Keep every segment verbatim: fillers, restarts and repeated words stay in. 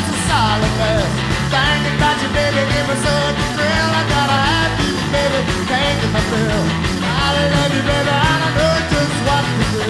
it's a solid mess. Thinking about you, baby, give me such a thrill. I gotta have you, baby, paying my bill. I love you, baby, and I know just what to do.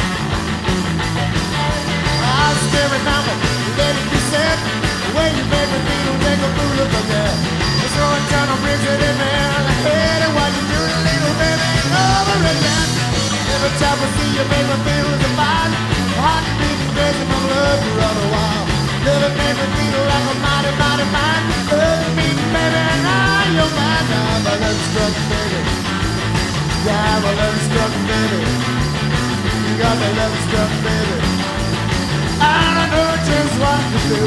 I still remember, let it be said, the way you made me feel, make a fool of forget. It's throwing down a bridge in the air, and I hate it while you do it, little baby, over again. Every time I see you, make me feel the fire. Heart beating crazy, my love you run a while. Love it made me feel like a mighty, mighty man. Love me, baby, and now you're mine. Now my love struck, baby. Yeah, my love struck, baby. You got my love struck, baby. And I know just what to do.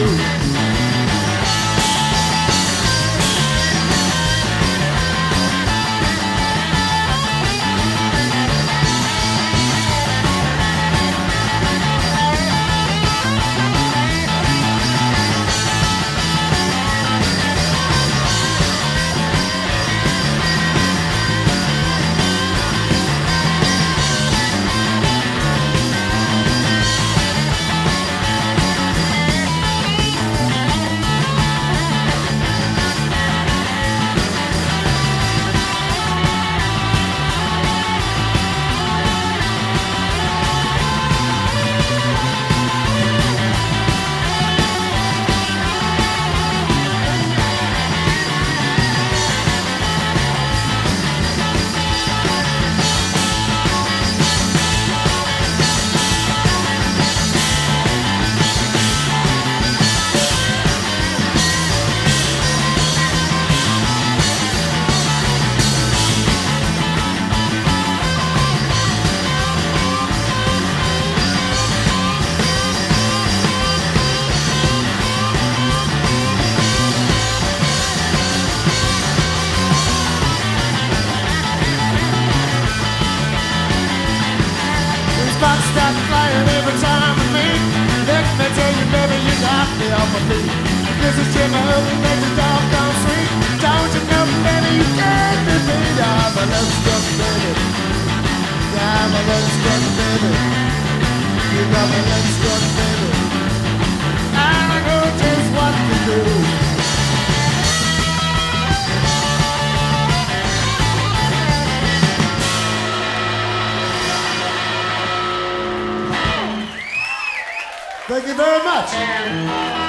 Stop flying every time I meet. Let me tell you, baby, you got me off my feet. This is Jimmy Hope, makes the dog gone sweet. Don't you know, baby, you can't be beat. Yeah, my love struck, baby. Yeah, my love struck, baby. You got my love struck, baby. And I know just what to do. Thank you very much.